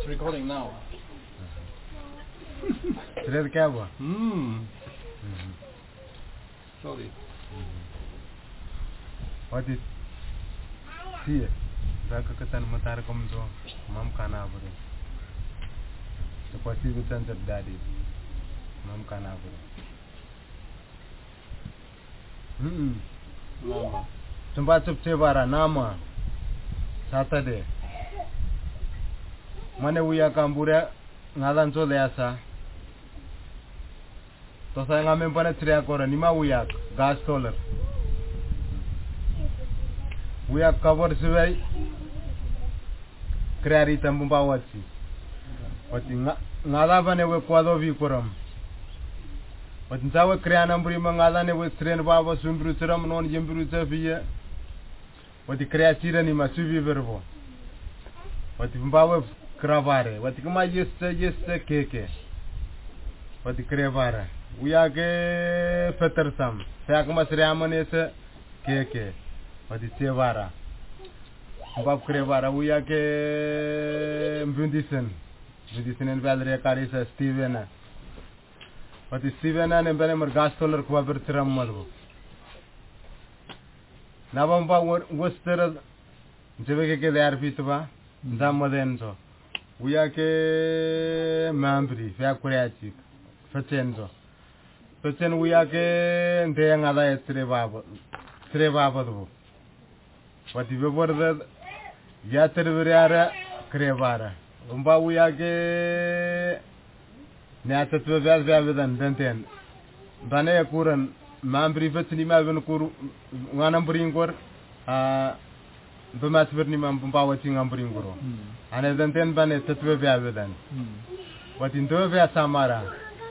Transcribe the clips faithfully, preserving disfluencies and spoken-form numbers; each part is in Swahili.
recording now. Today the cab. Hmm. Sorry. What is? See, Raka Katan Matar comes on. Mam Canabri. The possible sense of daddy. Mam Canabri. Hmm. Mama. Tumba Chevara Nama. Saturday. Mane Uya Kambura. Nadan so leasa. To sa nga men pana tria kora ni ma uyak gas solar. Uyak cover suway. Kreari tambumba watsi. Wati nga ngala bane we kwado vi koram. Wati nsawe kreana mbri mangala ne we tren baba sumbru tram non jembru tafia. Wati krea tira ni masuvi verbo. Wati mbawe Cravare, what you might just say, yes, keke. What the crevara. We are gay Petersam. Sakmas Raman is a keke. What is Sevara? Bob Crevara, we are gay Bundison. Bundison and Valeria Carissa Steven. What is Steven and Benemer Gastoler Quabertram Mother? Navamba was there Jeveke the Arpitova, Zamadenzo. We are ke membri, Facureatic, Facenzo. Facen we are ke and then other Trevava, Trevava. What if you were the Yatervera Crevara? Umba we are ke Nata to Velva than Benten. Bane Kuran, Mambri Vetinima Venkur, Wanambringor, uh, Bumat Vernimam Bawaching Ambringoro. And then ten bane tetwe vya then. What in Dovia Samara?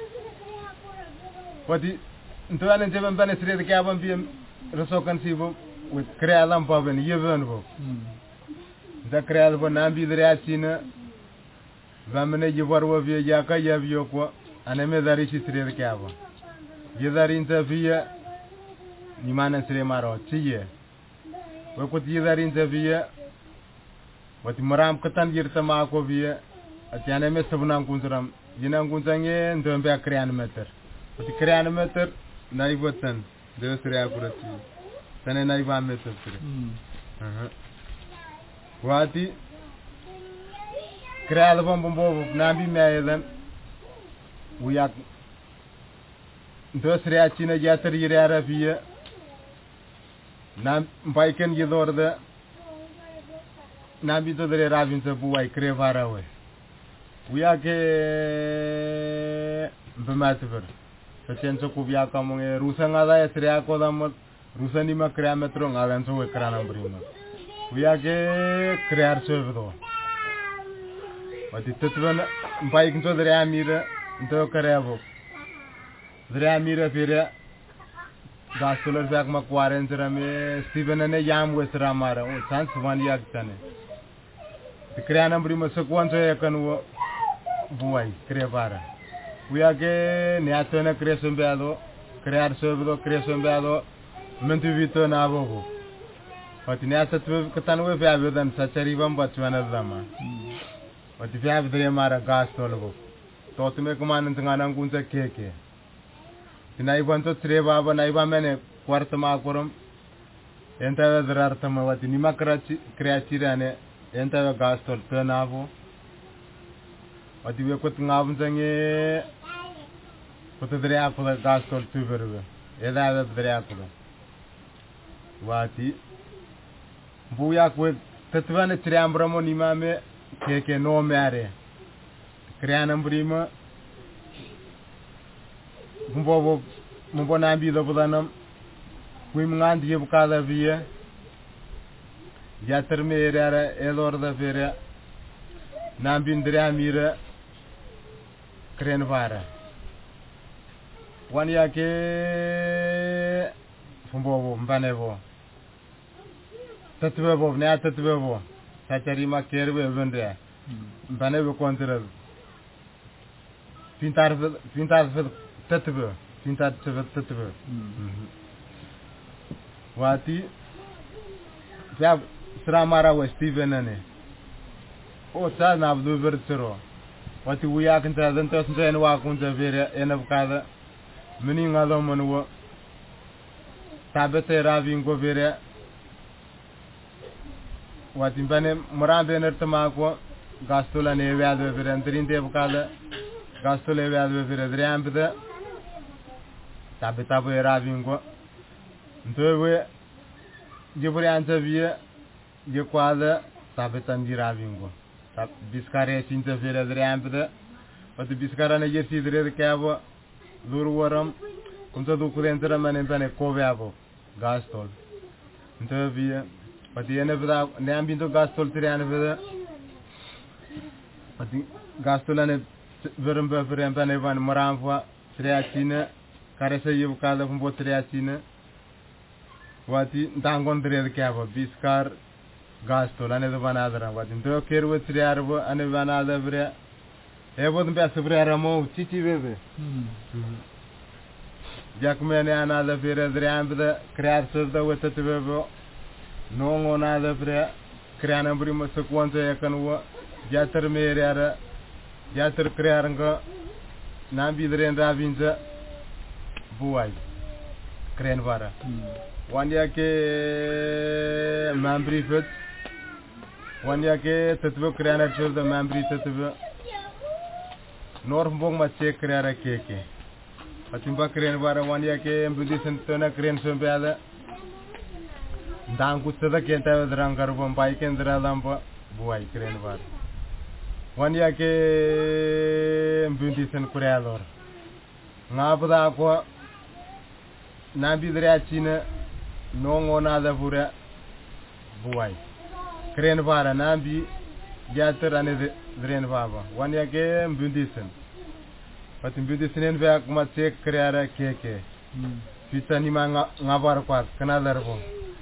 What in Tuan seven bane three the cabin be Rosokan Sibo with Crealam Bob and Yevenbo. The Creal Bonambi the Ratina Vamene Yuvarvia Yaka Yavioko and a Medarishi three the cabin. Yether interview Nimana Sremaro, Tia. We could either interview. What Maram Katan Yirtama Kovia at Yaname Savunam Kunzram, Yanam Kunzange and Dumba Creanometer. But the Creanometer, Naivotan, there's three accuracy. Then a Naiva meter. Wati Crealabom Bombo, Nabi Mayan. We are those Reachina Yatari Arabia Nam Biken Yidor. Nabi to the ravins of Buai Crevara way. We are gay Bemativer. The chance of Kubia coming a Rusangada, Triaco, Rusanima Crametron, Avanzo with Cranambrino. We are gay Crear Servo. But the Tetvan biking to the Ramira, the Caravo. The Ramira Fira, Gastoler Jack Macquaran, Stephen and a Yam with Ramara, Sans one Yaktane. The Creanum Primus of one second boy, Crevara. We are gay, Niatona Crescent Bello, Crear Servo, Crescent Bello, Mentivito Navo. But in Asa Catan we have them such a ribbon but one of them. But if you have the Mara gas tolerable, thought to make command and Angunza cake. And I want to Treva, and I want many quartamacorum, enter the Artama, what in Imacraci, Creatirane. Enter a gas to Pernavo. What you put Navzang put the Dracula gas to Tuber, Eda Dracula. Wati Buyak with Tatvan Triambramon Imame, Keke no Mare, Creanum Brima, Mumbo Mumbonambi the Bulanum, Wimland Yukala Via. Yatermera, Elor da Vera, Nambindria Mira, Crenvara. One yake Fumbo, Banevo, Tatuevo, Natatuevo, Tatarima Kerwe Vendrea, Banevo Contra Pintar Tatuo, Pintar Tatuo. Wati Sramara was Stephen and O cha na abdu vertero. Wati uya kanta dan tas nten wa kunta vere enavkada. Mini ngado manwo. Tabete ravingo vere. Wati bane murambe nertama ko gastola ne vyado vere antrinte evkada. Gastola vyado vere driambde. Tabeta bo ravingo. Ntowe jepuri anta via je quadra tabeta ndiravingo. Tab biskare sinta vere driambde. Wati biskara ne jersi dre kavo durwaram kunta du kurentra manen bane koveavo gastol. Ntowe via Pati ene veda ne ambito gastol triane veda. Pati gastol ane verembe verembe ne van moranva triacine care se eu cada com bo triacine. Wati dangon dre kava biskar gastol ane de vanadra wati ndo kerwe triarvo ane vanada vre. E vod mbe sevre ramo cici veve. Jakmene anada vere driambde crear sirda wete veve. Nongo nada vre creana prima sequenza yakanwa jater mereara jater crearanga nambi dren ravinza buai creen vara wandia ke membri fet wandia ke tetwe creana chur de membri tetwe norm bong ma che creara keke atimba creen vara wandia ke mbudi sentona creen sombeada Dan kutsada kenta vedran karbon pai kendra lampa buai keren var. Wanya ke mbunti sen kureador. Ngapda ko nabi driachina nongo nada pura buai. Keren var nabi jater ane dren baba. Wanya ke mbunti sen. Pati mbunti senen ve kuma se kreara keke. Pita ni manga ngabar kwat kanadar ko.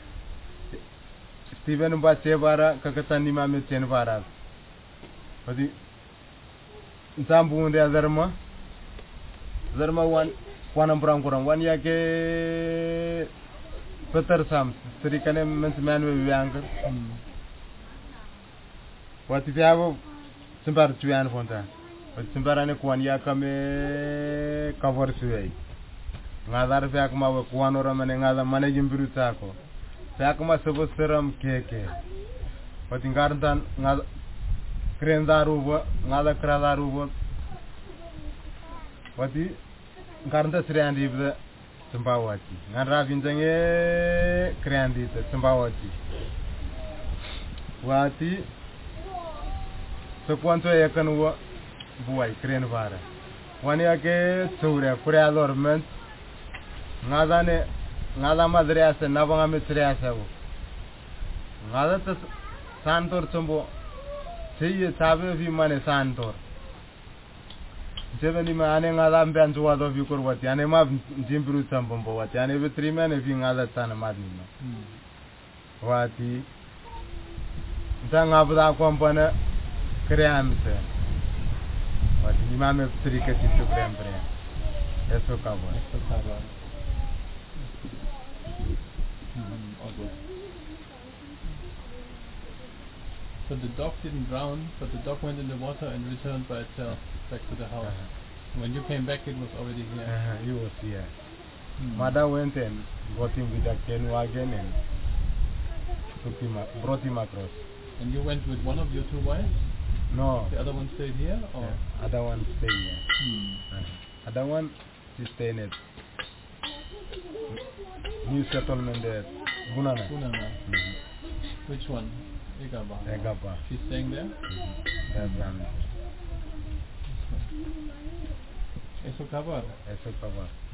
Steven ba cebara kakatan ni mame cen varal. Padi zambu unde azarma. Zarma wan wanam perang kurang wan ya ke Peter Sam seri kane mens man we bianker. Wati fiavo sembar tuan fonta. Wati sembarane kuan ya kame cover suai. Ngadar fiak ma kuan ora mane ngada mane jimbiru tako. Sakma sebut seram keke. Pati ngarantan ngada krendaruva ngada kradaruva. Pati ngaranta sriandi bda sembawati. Nganra vinjange kreandi te sembawati. Wati sequanto yakanwa buai krenvara. Wani ake sura kureador men ngada ne ngada madre ase nabanga mitre ase wo ngada tas santor chombo seye sabe vi mane santor jeveni ma ane ngada mban juwa do vi korwati ane ma jimbru chambombo wati ane vitri mane vi ngada tan madni ma wati danga bda kompana kreamse wati imame trikati to krembre eso kabo eso kabo. So the dog didn't drown, but the dog went in the water and returned by itself back to the house. Uh-huh. When you came back, it was already here. Uh-huh. He was here. Hmm. Mother went and got him with a cane wagon and took him up, brought him across. And you went with one of your two wives? No. The other one stayed here? Or? Yeah. Other one stayed here. Hmm. Uh-huh. Other one, she stayed at new settlement there. Bunana. Bunana. Mm-hmm. Which one? Egaba. Egaba. She's staying there? Mm-hmm. That's mm-hmm. Eso Kabar. Eso Kabar.